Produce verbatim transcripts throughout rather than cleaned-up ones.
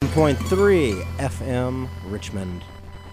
point three F M Richmond.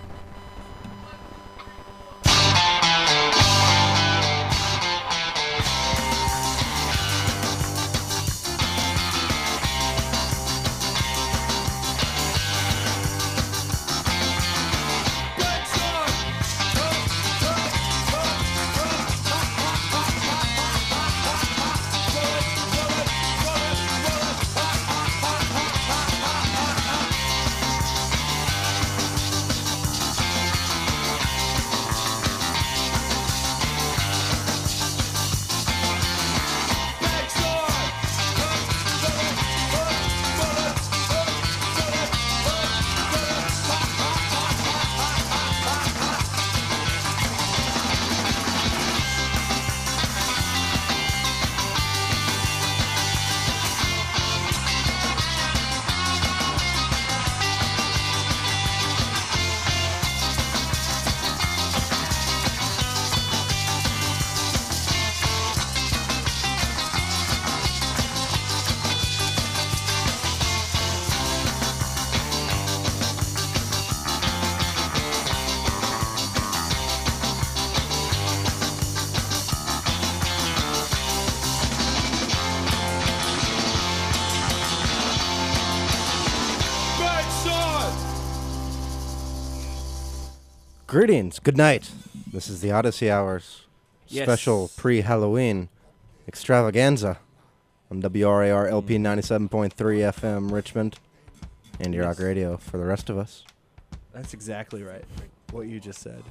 Greetings. Good night. This is the Odyssey Hours Yes. special pre-Halloween extravaganza on W R A R L P ninety-seven point three F M Richmond and your Yes. rock radio for the rest of us. That's exactly right. What you just said.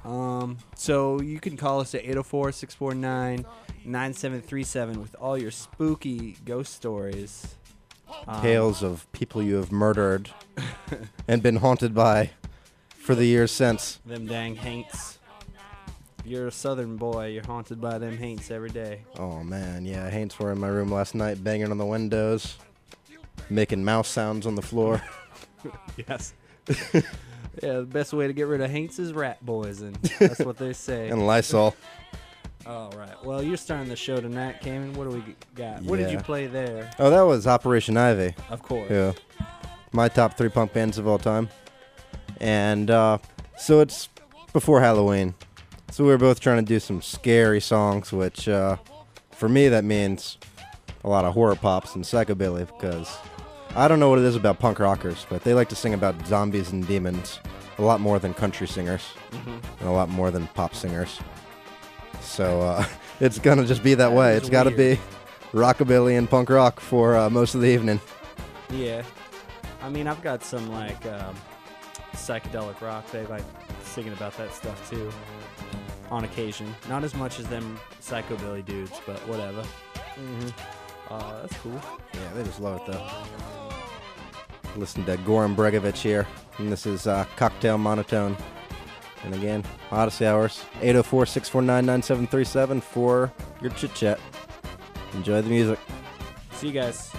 Um, so you can call us at eight oh four, six four nine, nine seven three seven with all your spooky ghost stories. Um, Tales of people you have murdered and been haunted by for the years since. Them dang haints. If you're a southern boy, you're haunted by them haints every day. Oh man, yeah, Haints were in my room last night banging on the windows, making mouse sounds on the floor. Yes. Yeah, the best way to get rid of haints is rat poison. That's what they say. And Lysol. All right. Well, you're starting the show tonight, Cameron. What do we got? What did Yeah. you play there? Oh, that was Operation Ivy. Of course. Yeah. My top three punk bands of all time. And uh, so it's before Halloween. So we were both trying to do some scary songs, which uh, for me that means a lot of horror pops and psychobilly, because I don't know what it is about punk rockers, but they like to sing about zombies and demons a lot more than country singers Mhm. and a lot more than pop singers. So uh, it's going to just be that, That way. is It's got to be weird. rockabilly and punk rock for uh, most of the evening. Yeah. I mean, I've got some, like, um, psychedelic rock. They like singing about that stuff, too, on occasion. Not as much as them psychobilly dudes, but whatever. Mm-hmm. Uh, that's cool. Yeah, they just love it, though. Listen to Goran Bregovic here, and this is uh, Cocktail Monotone. And again, Odyssey Hours, eight oh four, six four nine, nine seven three seven for your chit-chat. Enjoy the music. See you guys.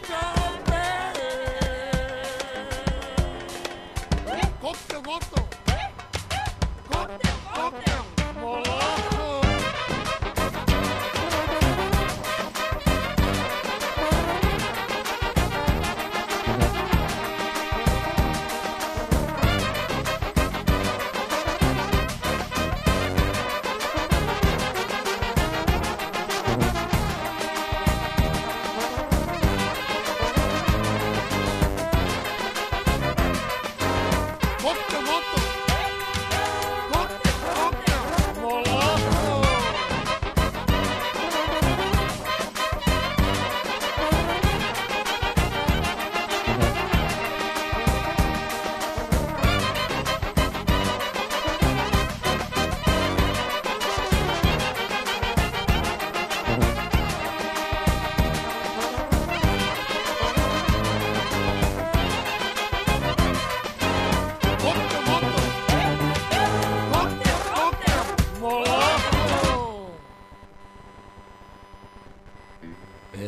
Gosto, gosto.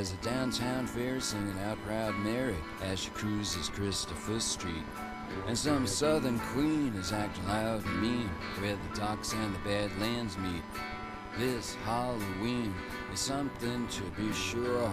There's a downtown fair singing out Proud Mary as she cruises Christopher Street. And some southern queen is acting loud and mean where the docks and the Badlands meet. This Halloween is something to be sure,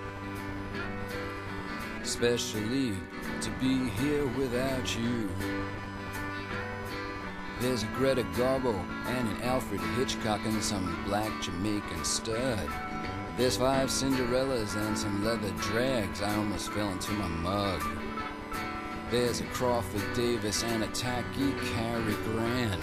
especially to be here without you. There's a Greta Garbo and an Alfred Hitchcock and some black Jamaican stud. There's five Cinderellas and some leather drags. I almost fell into my mug. There's a Crawford Davis and a tacky Cary Grant.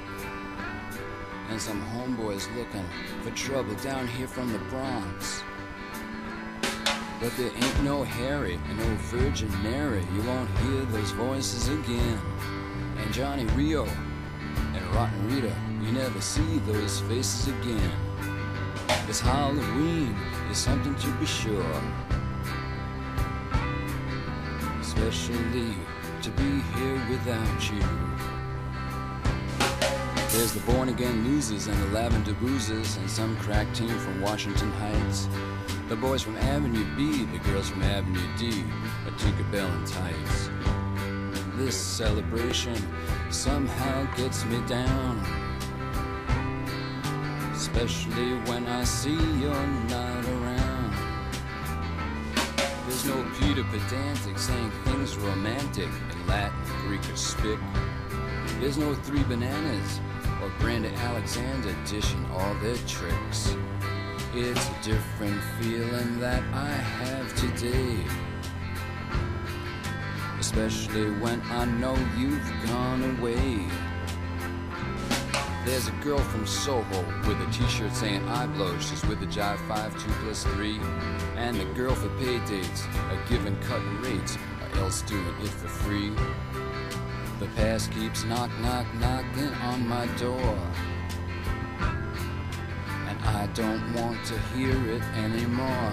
And some homeboys looking for trouble down here from the Bronx. But there ain't no Harry and no Virgin Mary. You won't hear those voices again. And Johnny Rio and Rotten Rita, you never see those faces again. This Halloween is something to be sure, especially to be here without you. There's the Born Again Losers and the Lavender Boozers and some crack team from Washington Heights. The boys from Avenue B, the girls from Avenue D, a Tinkerbell in tights. This celebration somehow gets me down, especially when I see you're not around. There's no Peter Pedantic saying things romantic in Latin, Greek, or Spic. There's no Three Bananas or Brandon Alexander dishing all their tricks. It's a different feeling that I have today, especially when I know you've gone away. There's a girl from Soho with a t-shirt saying I blow. She's with the Jive five two plus three. And the girl for pay dates are giving cut rates or else doing it for free. The past keeps knock, knock, knocking on my door, and I don't want to hear it anymore.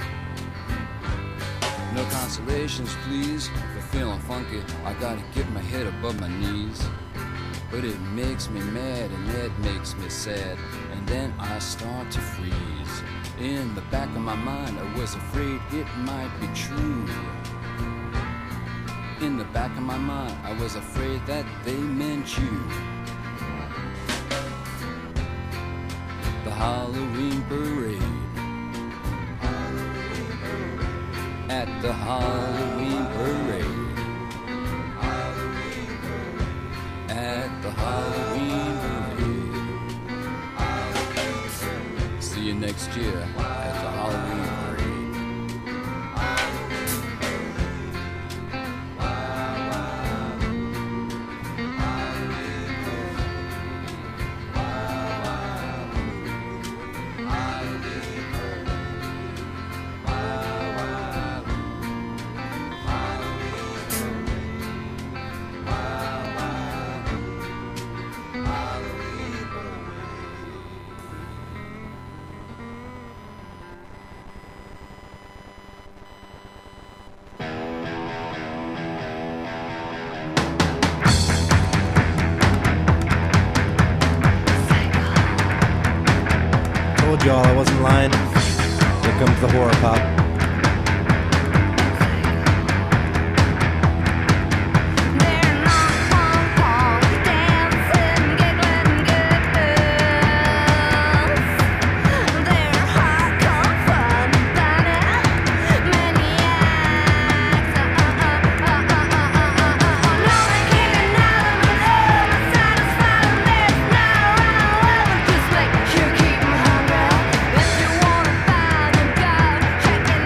No consolations, please, for feeling funky. I gotta get my head above my knees. But it makes me mad and it makes me sad, and then I start to freeze. In the back of my mind, I was afraid it might be true. In the back of my mind, I was afraid that they meant you. The Halloween parade. At the Halloween parade. At the Halloween parade. See you next year at the Halloween parade. Told y'all I wasn't lying. Here comes the horror pop. If you wanna buy them, go check it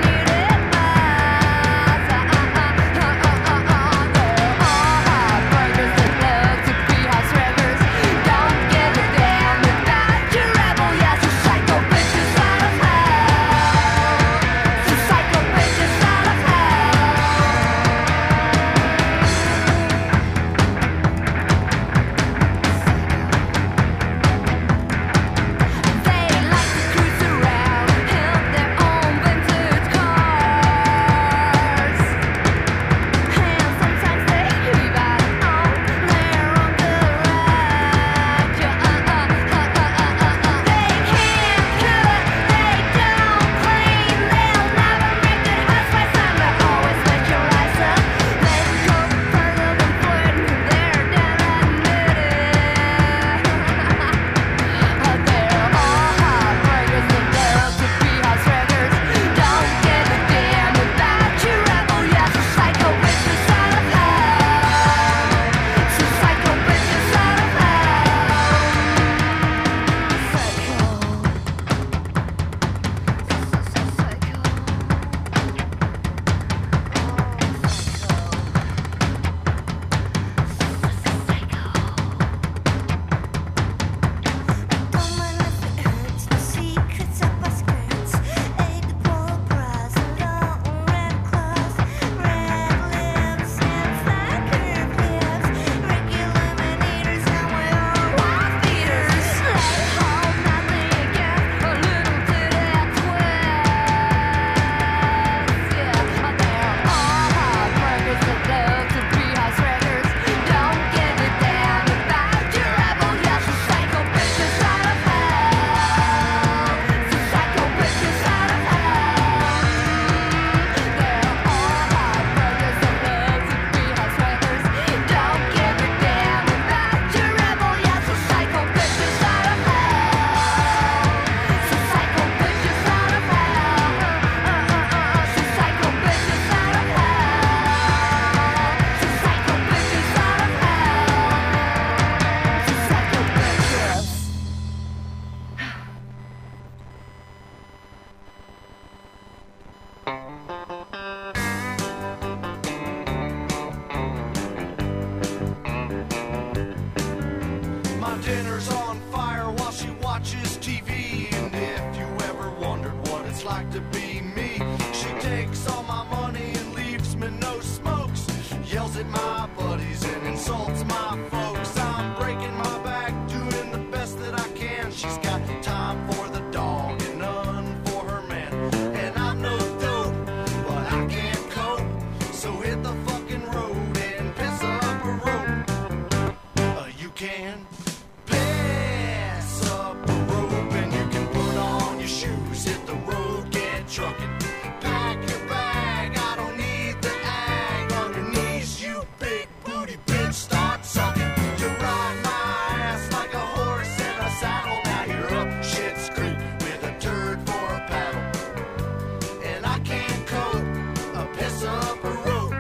dinner's on fire while she watches T V. And if you ever wondered what it's like to be me, she takes all my money and leaves me no smokes. Yells at my buddies and insults my folks. I'm breaking my back, doing the best that I can. She's got time for the dog and none for her man. And I'm no dope, but I can't cope. So hit the fucking road and piss up a rope. Uh, you can piss up a rope and you can put on your shoes. Hit the road, get trucking. Pack your bag, I don't need the ag. On your knees, you big booty bitch, start sucking. You ride my ass like a horse in a saddle. Now you're up shit's creek with a turd for a paddle. And I can't cope, a piss up a rope.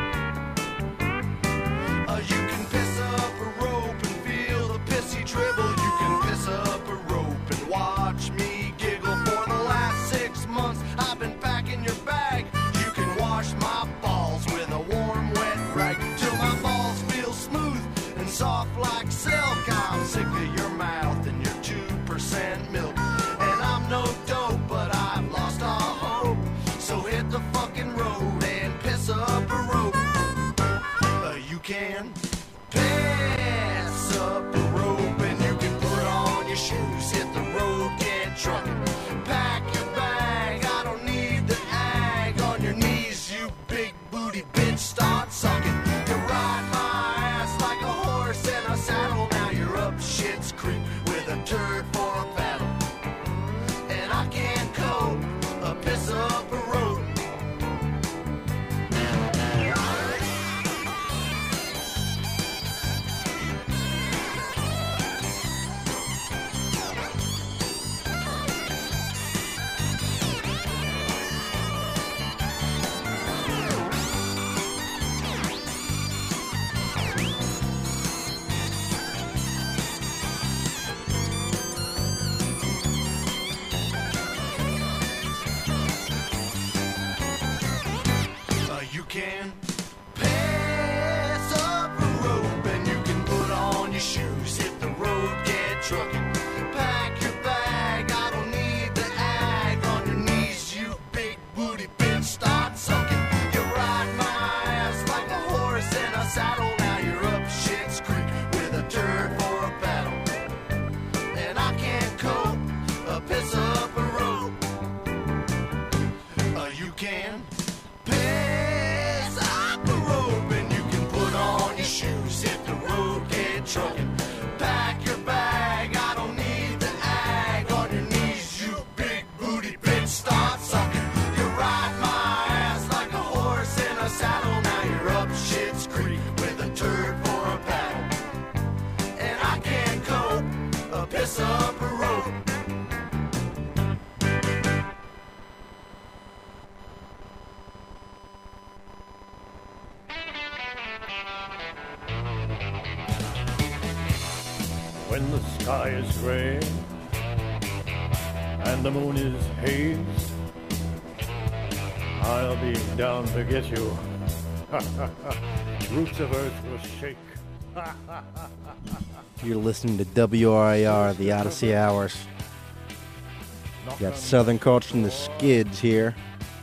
Uh, you can piss up a rope and feel the pissy dribble. You can piss up a rope and watch me giggle. For the last six months I've been packing your bag. You can wash my balls with a warm wet rag till my balls feel smooth and soft like silk. I'm sick of your mouth and your two percent milk. And I'm no dope, but I've lost all hope. So hit the fucking road and piss up a rope. Uh, you can piss up a rope and you can put on your shoes. Hit the road, get trucking. Pack your bag, I don't need the ag. On your knees, you big booty bitch, start sucking. You ride my ass like a horse in a saddle. Now you're up shit's creek with a turd for a paddle. And I can't cope, a piss up a rope. Uh, you can piss up a rope and you can put on your shoes. Hit the road, get trucking. Pack your bag, I don't need the ag. On your knees, you big booty bitch, start sucking. You ride my ass like a horse in a saddle. Now you're up shit's creek with a turd for a paddle. And I can't cope, a piss up a rope. Uh, you can piss up a rope and you can put on your shoes. Hit the road, get trucking. Pack your bag, I don't need the ag. On your knees, you big booty bitch, start sucking. You ride my ass like a horse in a saddle. Now you're up shit's creek with a turd for a paddle. And I can't cope, a piss up a rope. When the sky is gray and the moon is haze, I'll be down to get you. Roots of earth will shake. You're listening to W R I R, the Odyssey Hours. You got Southern Culture and the Skids here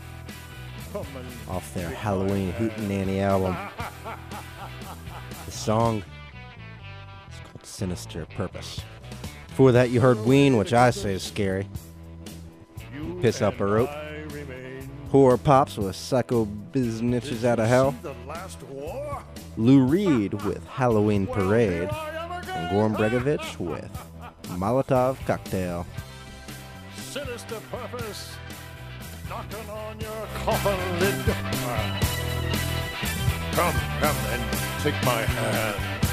off their Halloween Hootenanny album. The song is called Sinister Purpose. Before that, you heard Ween, which I say is scary. Piss Up a Rope. Horror Pops with Psycho Biznitches Out of Hell. Lou Reed with Halloween Parade. And Gorm Bregovich with Molotov Cocktail. Sinister purpose, knocking on your coffin lid. Come, come and take my hand.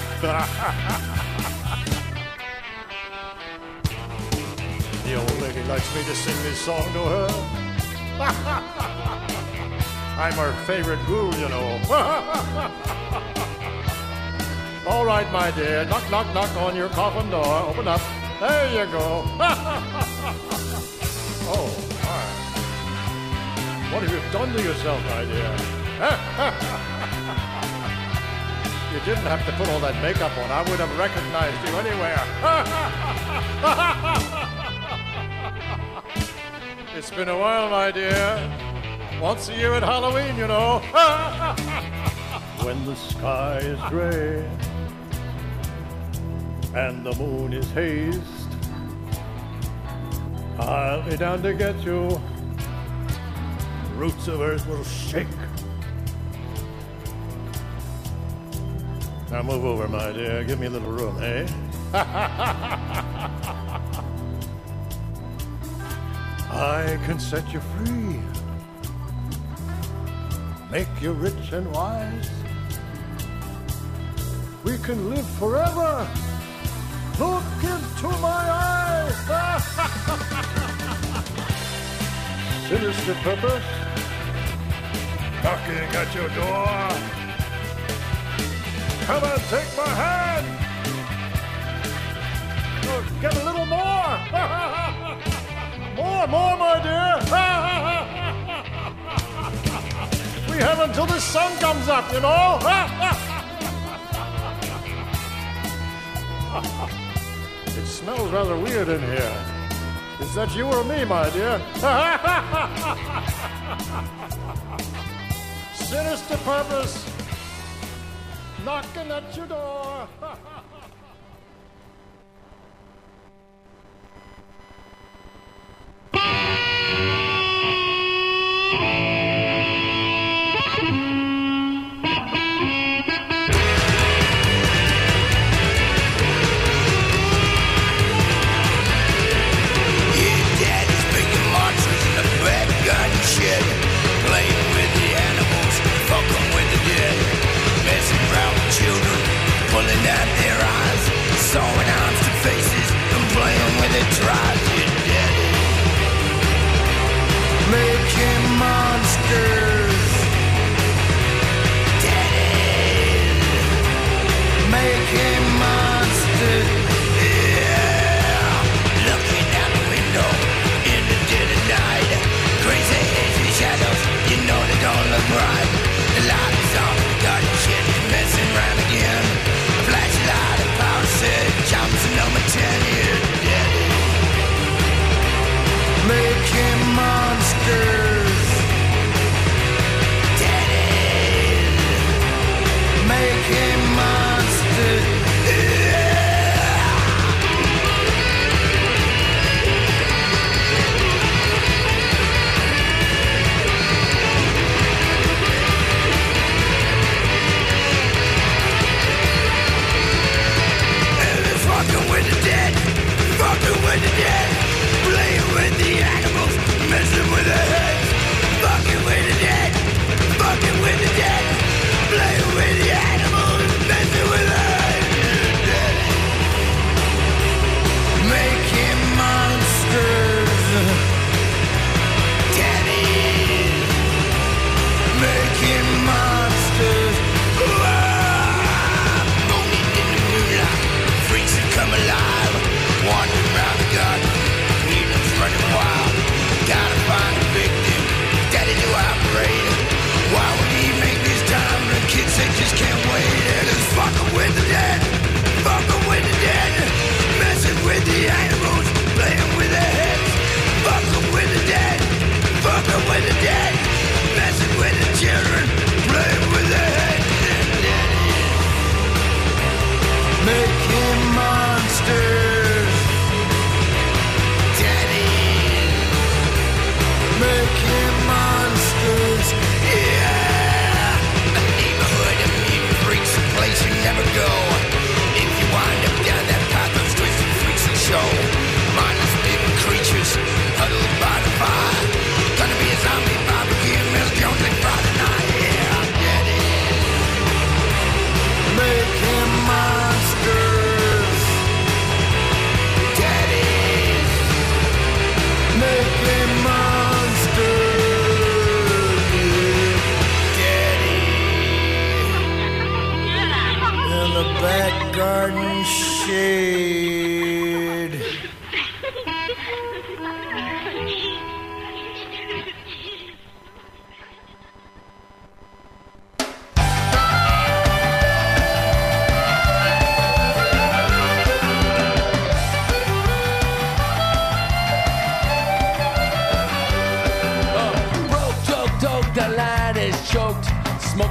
The old lady likes me to sing this song to her. I'm her favorite ghoul, you know. All right, my dear, knock, knock, knock on your coffin door. Open up. There you go. Oh, my. What have you done to yourself, my dear? You didn't have to put all that makeup on. I would have recognized you anywhere. It's been a while, my dear. Once a year at Halloween, you know. When the sky is gray and the moon is hazed, I'll be down to get you. Roots of earth will shake. Now move over, my dear. Give me a little room, eh? I can set you free, make you rich and wise. We can live forever. Look into my eyes. Sinister purpose knocking at your door. Come and take my hand. Oh, get a little more. More, more, my dear. We have until the sun comes up, you know. It smells rather weird in here. Is that you or me, my dear? Sinister purpose knocking at your door. Pulling out their eyes, sewing arms to faces, and playing with their tribes. You're daddy, making monsters. Daddy, making monsters. Yeah, looking out the window in the dead of night. Crazy hazy shadows, you know they don't look right. The light is on, got shit is messing around again. Flashlight and power set, Johnson number ten, you're daddy, making monsters.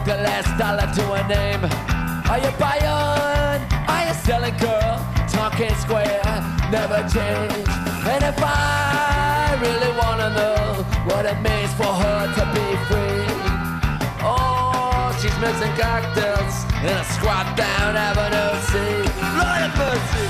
the last dollar to a name. Are you buying? Are you selling, girl? Talking square, never change. And if I really wanna know what it means for her to be free, oh, she's mixing cocktails in a squat down Avenue C. Lord have mercy.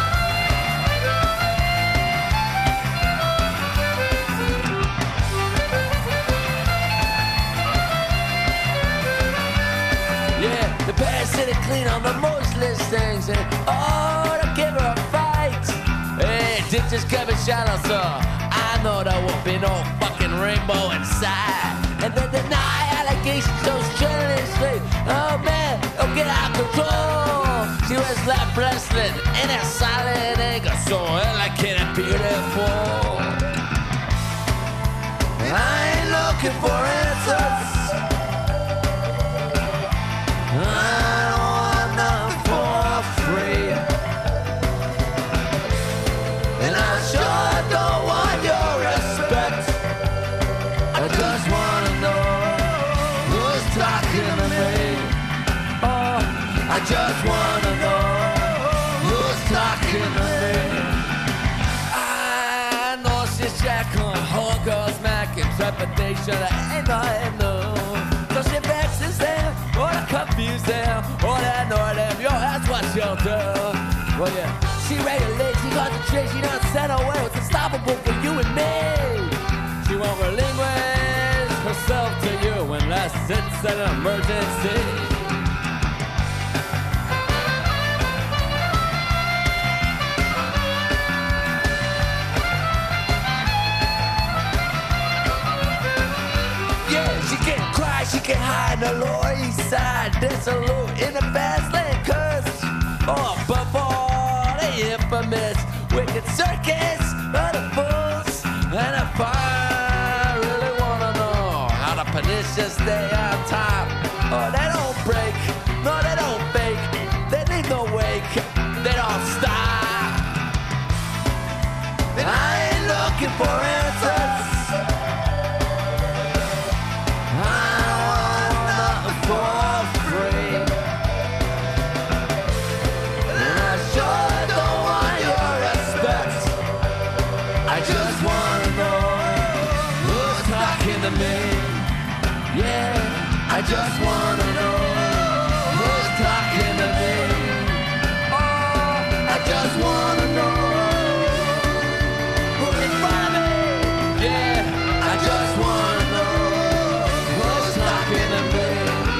Yeah, the bad city clean on the most listings, and oh, to give her a fight. Hey, ditches Kevin shallow, so I know there won't be no fucking rainbow inside. And then deny allegations so strenuously. Oh man, don't get out of control. She was left wrestling in a silent anger, so elegant and beautiful. And I ain't looking for answers. I don't want nothing for free. And I sure don't want your respect. I just wanna know who's talking to me. Oh, I just wanna know who's talking to me. I know she's shacking, whole girl's macking, trepidation, I ain't nothing new. So she vexes them, or to confuse them, or to annoy them, yo, that's what she'll do. Well, yeah, she regulates, she concentrates, she don't send away, it's unstoppable for you and me. She won't relinquish herself to you unless it's an emergency. She can cry, she can hide in the Lower East Side, dissolute in the fast lane curse. Oh, before the infamous wicked circus of the fools. And if I really wanna know how the pernicious stay on top, oh, they don't break, no, they don't fake, they leave no wake, they don't stop. And I ain't looking for answers. Yeah, I just wanna know who's talking to me. Oh, I just wanna know who's in front of me. Yeah, I just wanna know who's talking to me.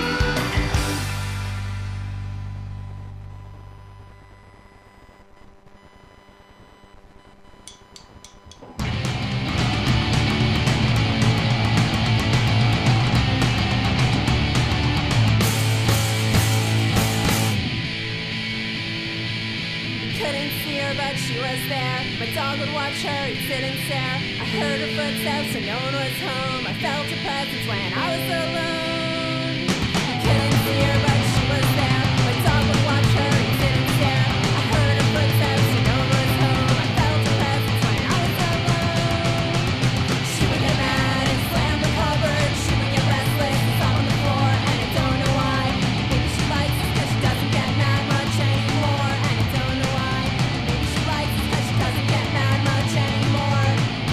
But she was there. My dog would watch her, he'd sit and stare. I heard her footsteps and no one was home. I felt her presence when I was alone. I couldn't see her, but she was there. My dog would watch her, he'd sit and stare. I heard her footsteps and no one was home. I felt her presence when I was alone. She would get mad and slam the cupboard. She would get restless and stop on the floor, and I don't know why. Maybe she likes it 'cause she doesn't get mad much anymore, and I don't know why. She doesn't get mad much anymore.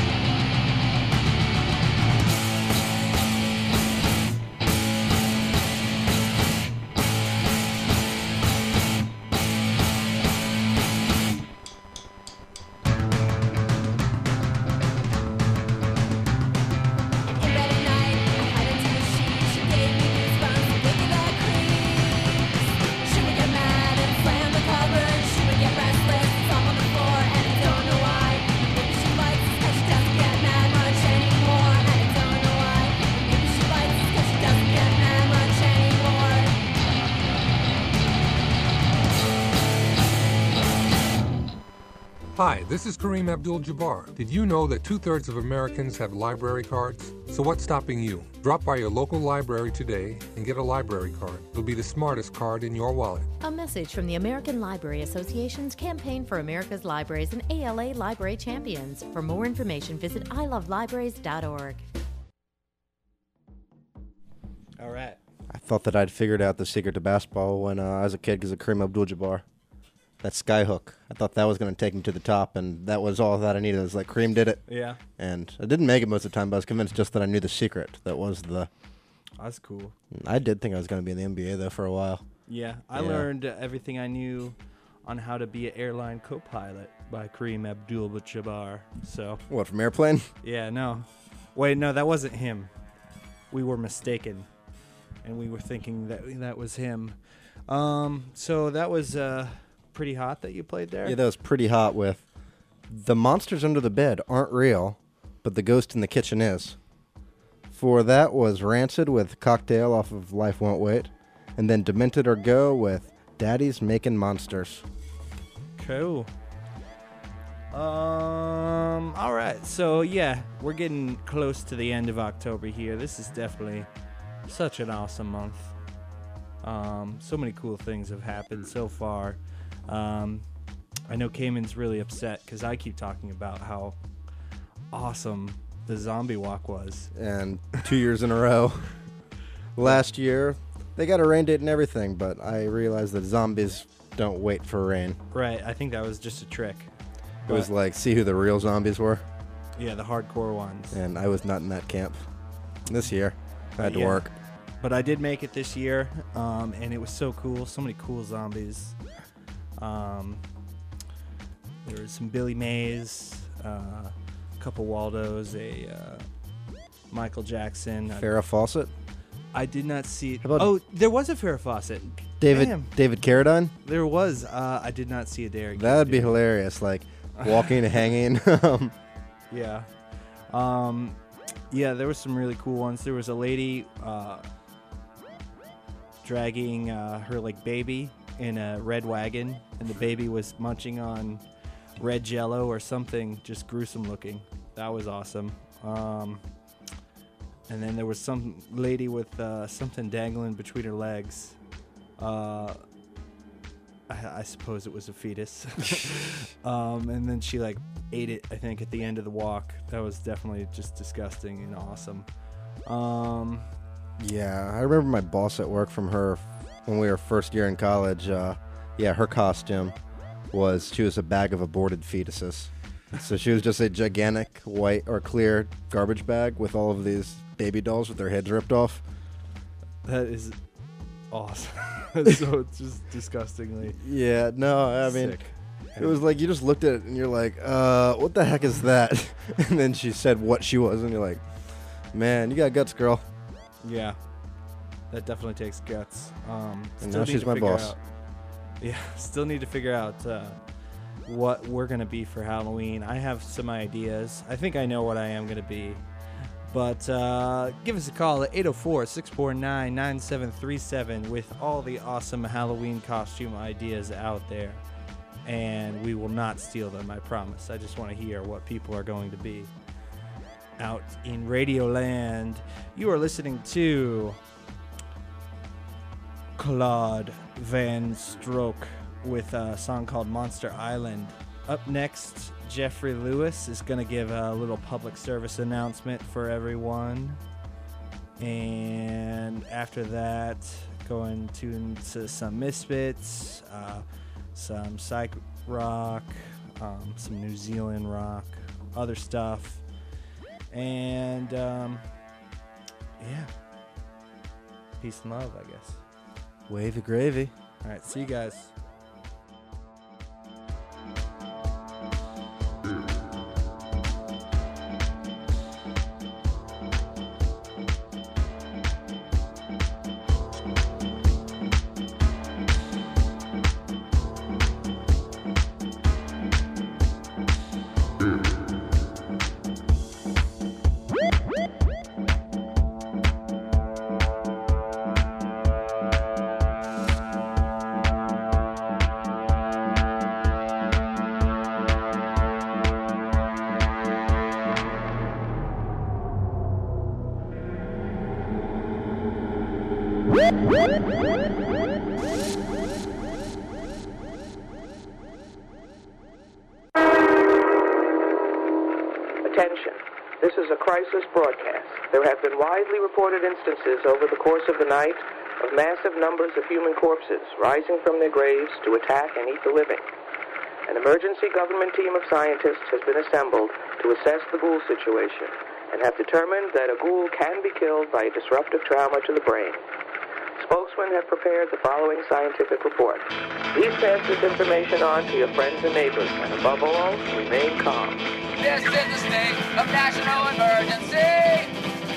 Hi, this is Kareem Abdul-Jabbar. Did you know that two-thirds of Americans have library cards? So what's stopping you? Drop by your local library today and get a library card. It'll be the smartest card in your wallet. A message from the American Library Association's Campaign for America's Libraries and A L A Library Champions. For more information, visit i love libraries dot org. All right. I thought that I'd figured out the secret to basketball when uh, I was a kid because of Kareem Abdul-Jabbar. That skyhook. I thought that was going to take me to the top, and that was all that I needed. It was like Kareem did it. Yeah. And I didn't make it most of the time, but I was convinced just that I knew the secret. That was the... That's cool. I did think I was going to be in the N B A, though, for a while. Yeah. I Yeah. learned uh, everything I knew on how to be an airline co-pilot by Kareem Abdul-Jabbar. So, What, from Airplane? yeah, no. Wait, no, that wasn't him. We were mistaken. And we were thinking that that was him. Um, so that was uh, pretty hot that you played there? Yeah, that was pretty hot with... The monsters under the bed aren't real, but the ghost in the kitchen is. For that was Rancid with Cocktail off of Life Won't Wait. And then Demented or Go with Daddy's Making Monsters. Cool. Um. All right. So yeah, we're getting close to the end of October here. This is definitely such an awesome month. Um. So many cool things have happened so far. Um. I know Cayman's really upset because I keep talking about how awesome the zombie walk was. And two years in a row. Last year, they got a rain date and everything, but I realized that zombies don't wait for rain. Right. I think that was just a trick. It was But- like, see who the real zombies were? Yeah, the hardcore ones. And I was not in that camp. This year, I had to Yeah. work. But I did make it this year, um, and it was so cool. So many cool zombies. Um, there was some Billy Mays, uh, a couple Waldos, a uh, Michael Jackson. I- Farrah Fawcett? I did not see it. How about- Oh, there was a Farrah Fawcett. David Damn. David Carradine? There was. Uh, I did not see a Derek. That would be hilarious. Like, walking, hanging. um, Yeah. Um, yeah, there were some really cool ones. There was a lady uh, dragging uh, her like baby in a red wagon, and the baby was munching on red jello or something just gruesome looking. That was awesome. Um, and then there was some lady with uh, something dangling between her legs. Uh, I, I suppose it was a fetus. um, and then she like ate it, I think, at the end of the walk. That was definitely just disgusting and awesome. Um, yeah, I remember my boss at work from her when we were first year in college. Uh, yeah, her costume was she was a bag of aborted fetuses. So she was just a gigantic white or clear garbage bag with all of these baby dolls with their heads ripped off. that is awesome. So it's just disgustingly Yeah, no, I mean, sick. it was like you just looked at it and you're like, uh, what the heck is that? And then she said what she was, and you're like, man, you got guts, girl. Yeah, that definitely takes guts. Um, And still now need she's to my figure boss. out- yeah, still need to figure out uh, what we're gonna be for Halloween. I have some ideas. I think I know what I am gonna be. But uh, give us a call at eight oh four, six four nine, nine seven three seven with all the awesome Halloween costume ideas out there. And we will not steal them, I promise. I just want to hear what people are going to be out in Radioland. You are listening to Claude Van Stroke with a song called Monster Island. Up next, Jeffrey Lewis is going to give a little public service announcement for everyone. And after that, going to into some Misfits, uh, some psych rock, um, some New Zealand rock, other stuff. And, um, yeah. Peace and love, I guess. Wavy gravy. All right, see you guys. Attention. This is a crisis broadcast. There have been widely reported instances over the course of the night of massive numbers of human corpses rising from their graves to attack and eat the living. An emergency government team of scientists has been assembled to assess the ghoul situation and have determined that a ghoul can be killed by a disruptive trauma to the brain. Spokesmen have prepared the following scientific report. Please pass this information on to your friends and neighbors, and above all, remain calm. This is a state of national emergency.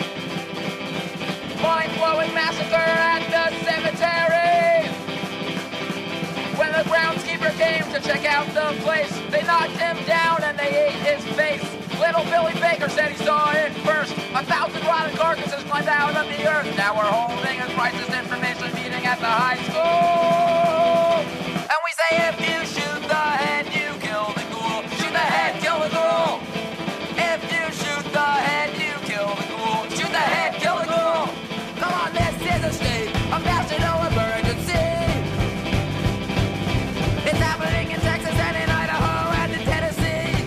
Mind-blowing massacre at the cemetery. When the groundskeeper came to check out the place, they knocked him down and they ate his face. Little Billy Baker said he saw it first. A thousand rotten carcasses climbed out of the earth. Now we're holding a crisis information meeting at the high school. And we say if you shoot the head, you kill the ghoul. Shoot the head, kill the ghoul. If you shoot the head, you kill the ghoul. Shoot the head, kill the ghoul. Come on, this is a state of national emergency. It's happening in Texas and in Idaho and in Tennessee.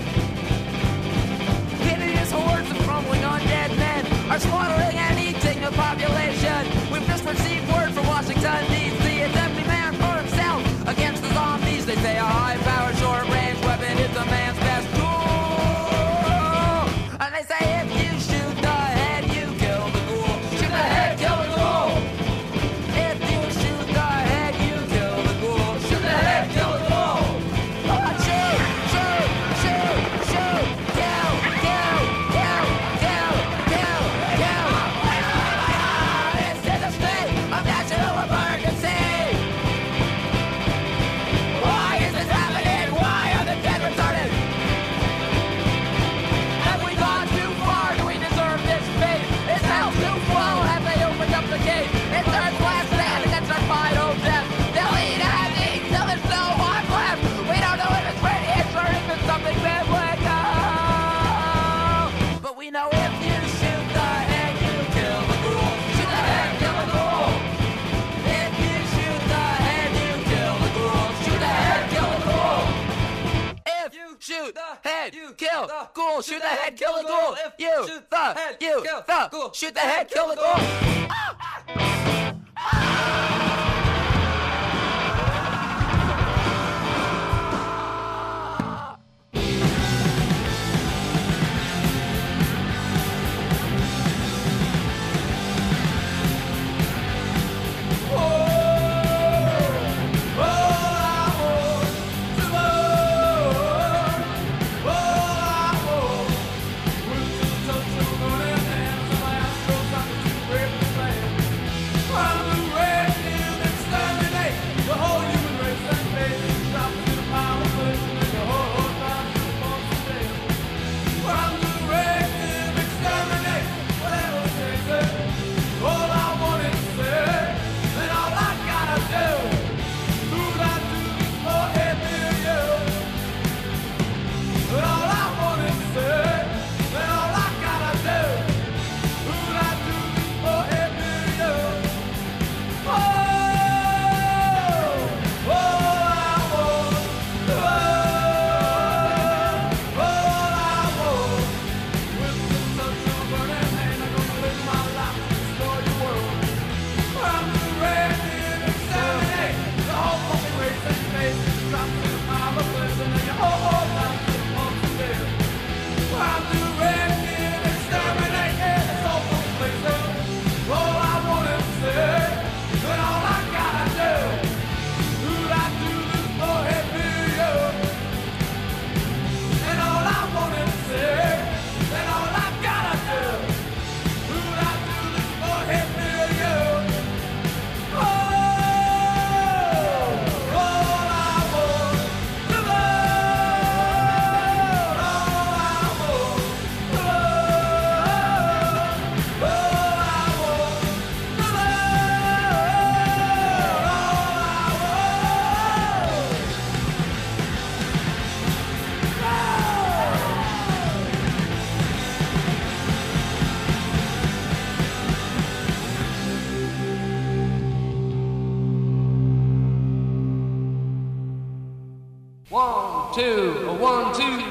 Hideous hordes of crumbling undead men are slaughtering and eating the population. We've just received word from Washington, D C It's every man for himself against the zombies. They say a high-powered, short-range weapon is a man's best tool. And they say if you shoot the head, you kill the ghoul. Shoot the head, kill the ghoul. If you shoot the head, you kill the ghoul. Shoot the head, kill the ghoul. Come on, shoot, shoot, shoot, shoot, kill, kill, kill, kill, kill, kill. This is a state of national emergency. Why is this happening? Why are the dead retarded? Have we gone too far? Do we deserve this fate? Is hell too full? Have they opened up the gate? It's their last stand against our final death. They'll eat and eat till there's no one left. We don't know if it's radiation or if it's something biblical. But we know if you shoot the head, you kill the ghoul. Shoot the head, kill the ghoul. If you shoot the head, you kill the ghoul. Shoot the head, kill the ghoul. If you shoot the head, you kill the ghoul. Shoot the head, kill the ghoul. If you shoot the head, you kill the ghoul. Shoot the head, kill the ghoul. One, two, one, two.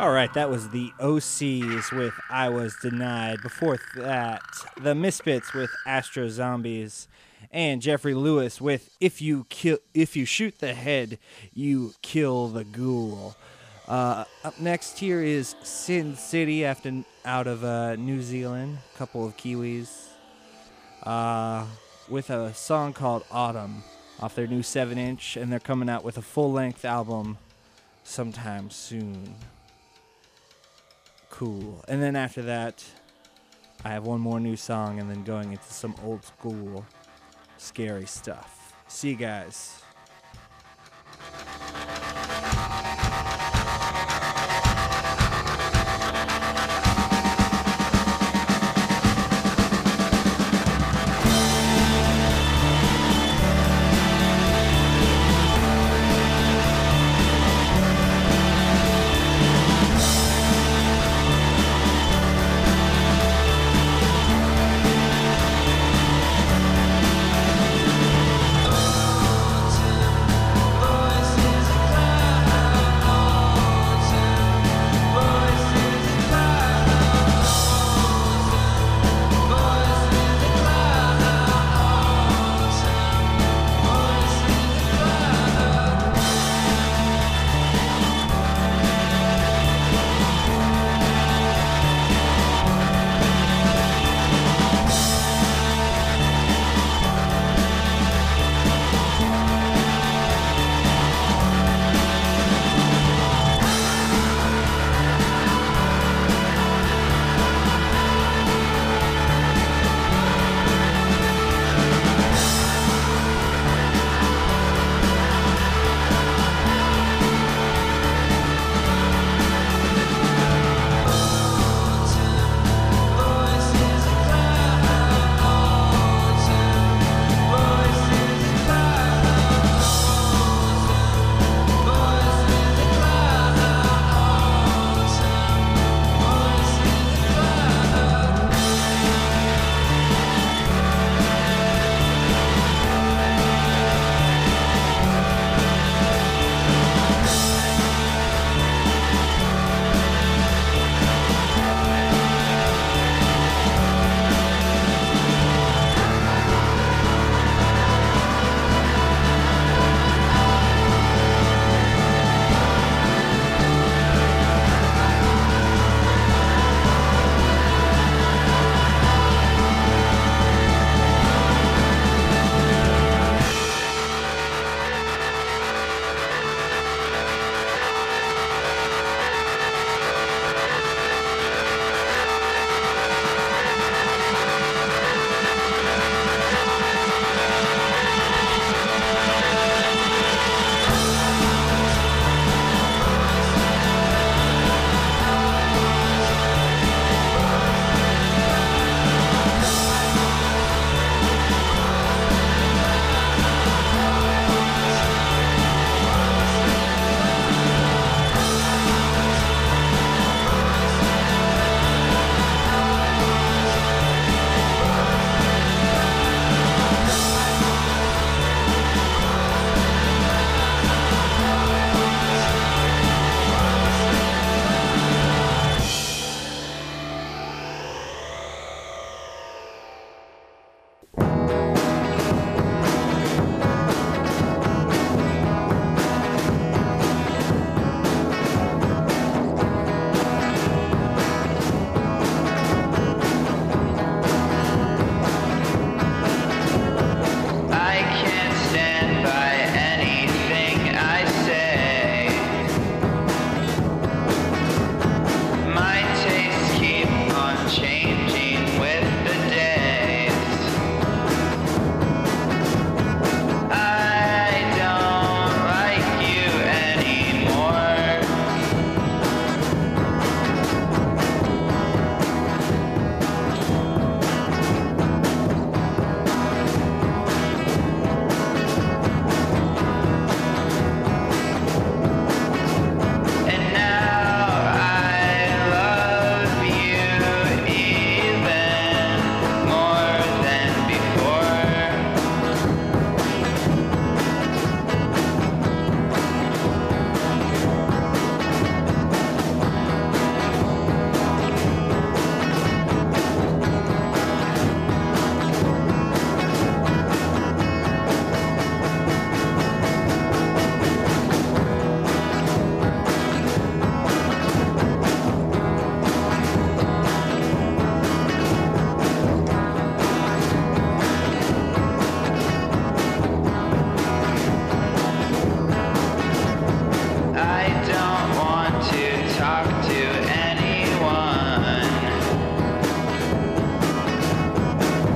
All right, that was the O Cs with I Was Denied. Before that, the Misfits with Astro Zombies, and Jeffrey Lewis with If You Kill, If You Shoot the Head, You Kill the Ghoul. Uh, up next here is Sin City after, out of uh, New Zealand, a couple of Kiwis, uh, with a song called Autumn off their new seven inch, and they're coming out with a full-length album sometime soon. Cool. And then after that, I have one more new song and then going into some old school scary stuff. See you guys. Oh,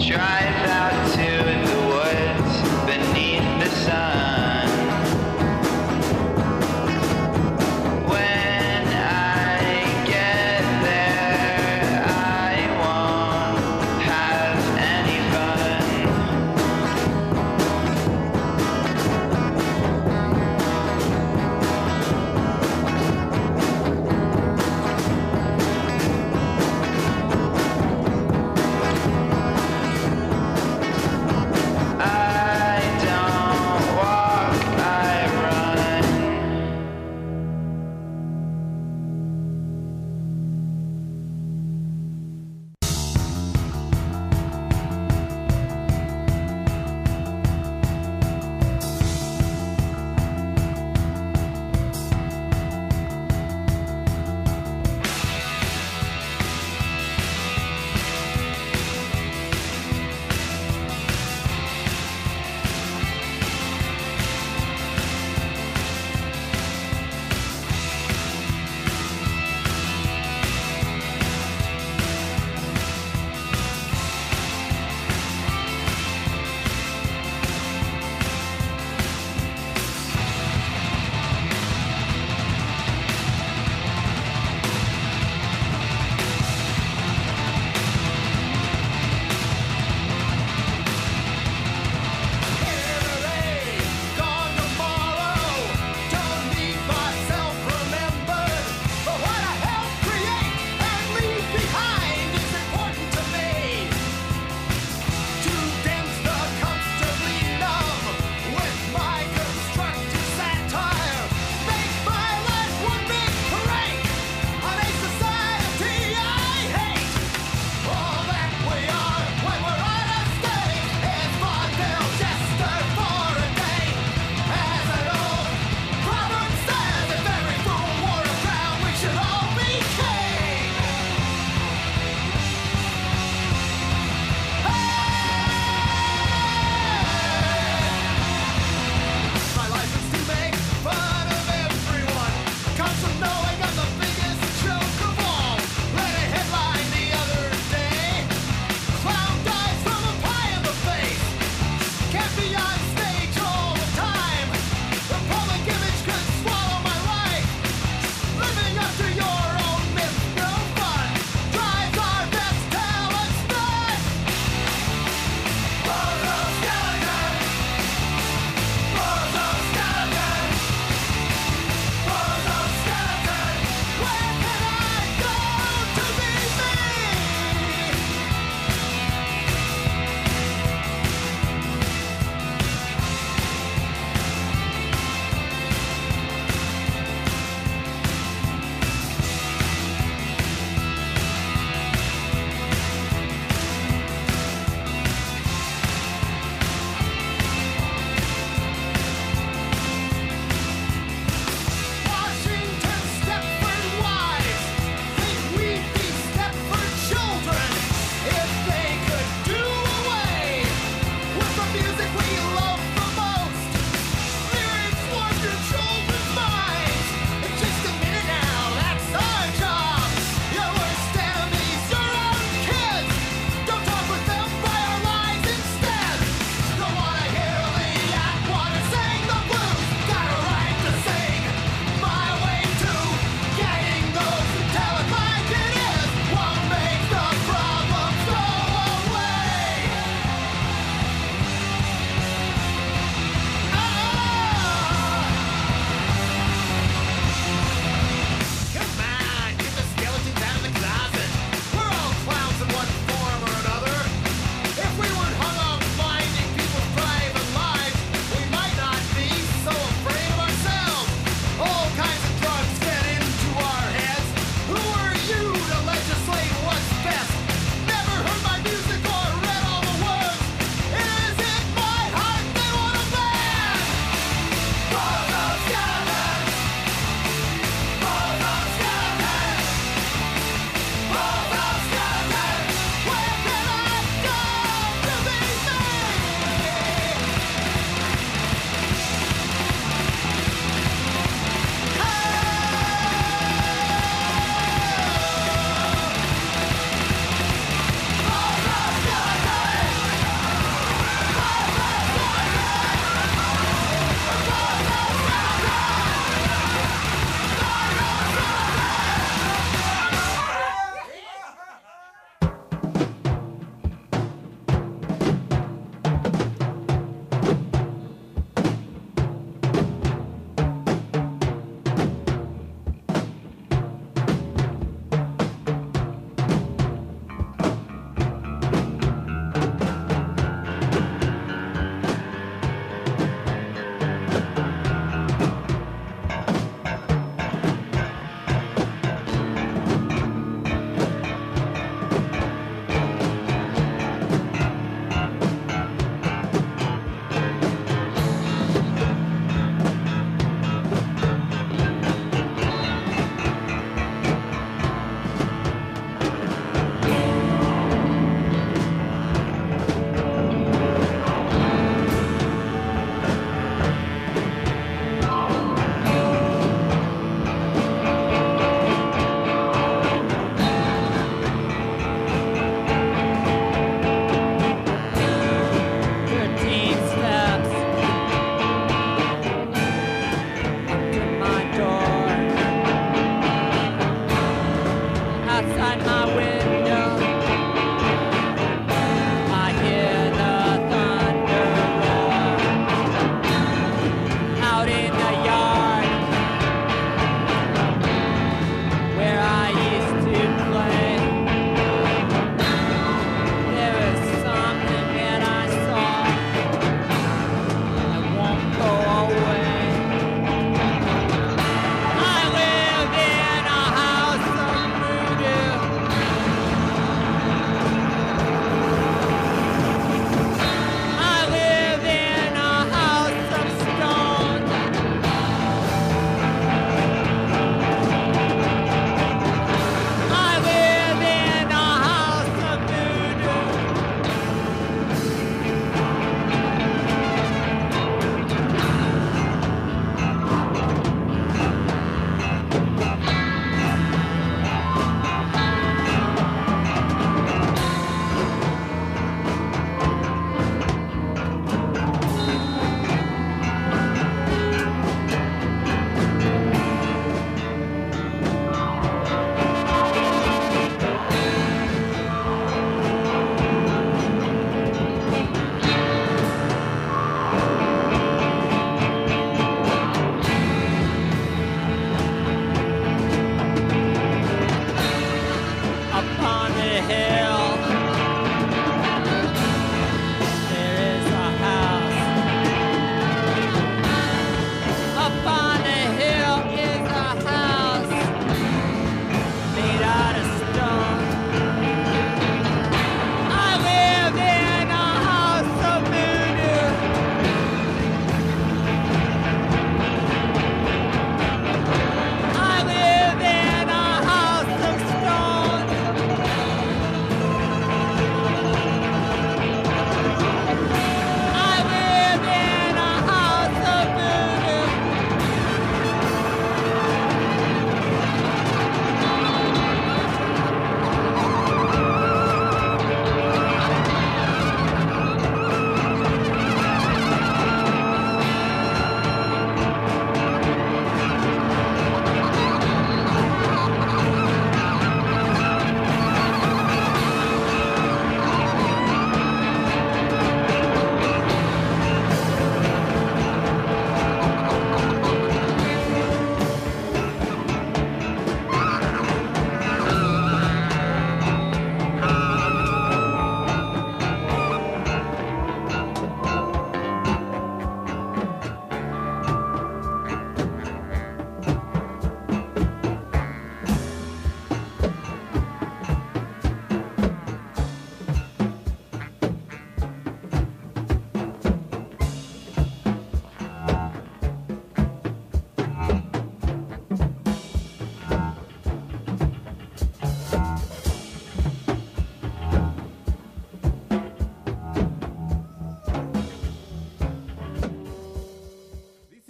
drive out to the woods beneath the sun. When I get there, I won't have any fun.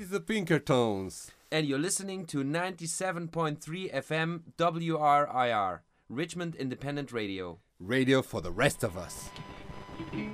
the Pinkertons. And you're listening to ninety-seven point three F M W R I R, Richmond Independent Radio. Radio for the rest of us.